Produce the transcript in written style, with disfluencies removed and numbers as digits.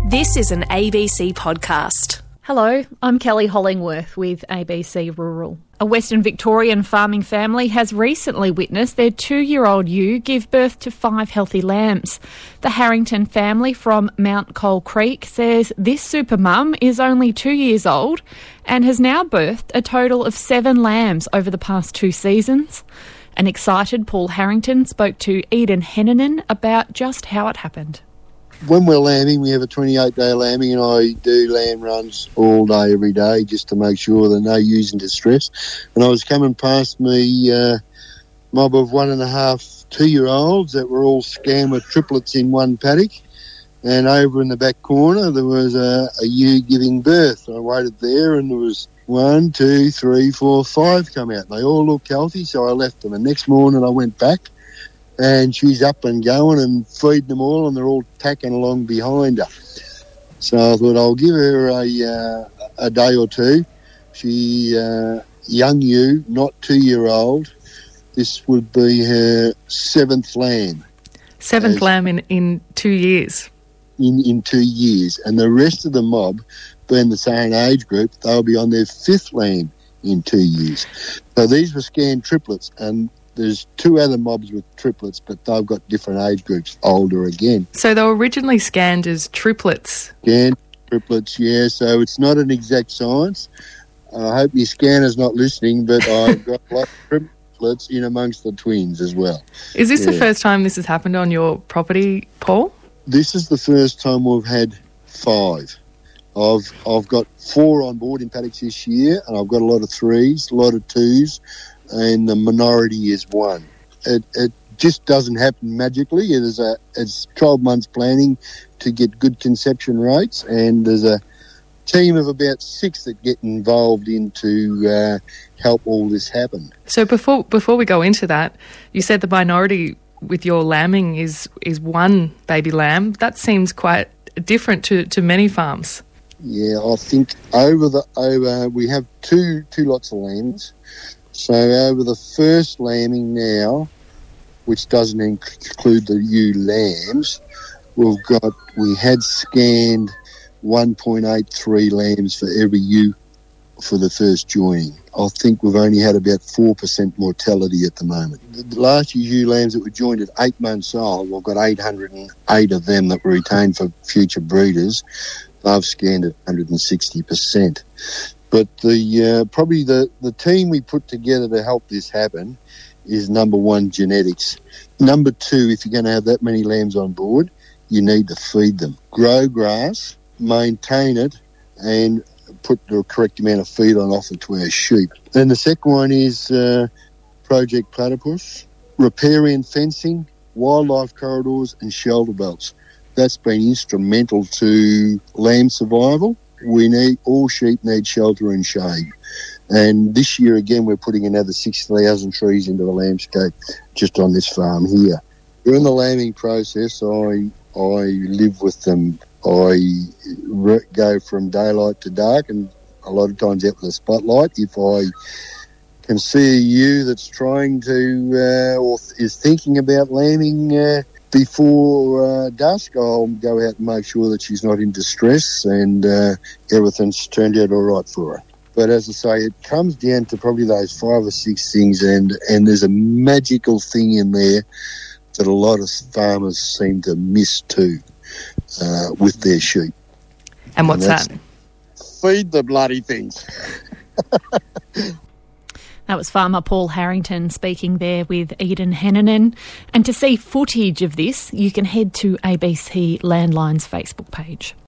This is an ABC podcast. Hello, I'm Kelly Hollingworth with ABC Rural. A Western Victorian farming family has recently witnessed their 2-year-old ewe give birth to 5 healthy lambs. The Harrington family from Mount Cole Creek says this super mum is only 2 years old and has now birthed a total of 7 lambs over the past 2 seasons. An excited Paul Harrington spoke to Eden Hennanen about just how it happened. When we're lambing, we have a 28-day lambing, and I do lamb runs all day, every day, just to make sure there are no ewes in distress. And I was coming past me mob of 1.5 2-year-olds that were all scanned with triplets in one paddock. And over in the back corner, there was a ewe giving birth. I waited there, and there was 1, 2, 3, 4, 5 come out. They all looked healthy, so I left them. And next morning I went back, and she's up and going and feeding them all, and they're all tacking along behind her. So I thought I'll give her a day or two. She, young ewe, not 2-year-old. This would be her 7th lamb. 7th lamb in 2 years? In 2 years. And the rest of the mob, being the same age group, they'll be on their 5th lamb in 2 years. So these were scanned triplets, and there's 2 other mobs with triplets, but they've got different age groups, older again. So they were originally scanned as triplets? Scanned triplets, yeah, so it's not an exact science. I hope your scanner's not listening, but I've got a lot of triplets in amongst the twins as well. Is this the first time this has happened on your property, Paul? This is the first time we've had 5. I've got 4 on board in paddocks this year, and I've got a lot of 3s, a lot of 2s, and the minority is 1. It just doesn't happen magically. It's 12 months planning to get good conception rates, and there's a team of about 6 that get involved to help all this happen. So before we go into that, you said the minority with your lambing is 1 baby lamb. That seems quite different to many farms. Yeah, I think over we have two lots of lambs. So over the first lambing now, which doesn't include the ewe lambs, we had scanned 1.83 lambs for every ewe for the first joining. I think we've only had about 4% mortality at the moment. The last year's ewe lambs that were joined at 8 months old, we've got 808 of them that were retained for future breeders. They've scanned at 160%. But probably the team we put together to help this happen is number 1, genetics. Number 2, if you're going to have that many lambs on board, you need to feed them. Grow grass, maintain it, and put the correct amount of feed on offer to our sheep. Then the second one is Project Platypus, riparian fencing, wildlife corridors and shelter belts. That's been instrumental to lamb survival. All sheep need shelter and shade. And this year again, we're putting another 6,000 trees into the landscape just on this farm here. During the lambing process, I live with them. I go from daylight to dark, and a lot of times out with a spotlight. If I can see a ewe that's trying to or is thinking about lambing before dusk, I'll go out and make sure that she's not in distress and everything's turned out all right for her. But as I say, it comes down to probably those 5 or 6 things, and there's a magical thing in there that a lot of farmers seem to miss too with their sheep. And what's that? Feed the bloody things. That was farmer Paul Harrington speaking there with Eden Hennanen. And to see footage of this, you can head to ABC Landline's Facebook page.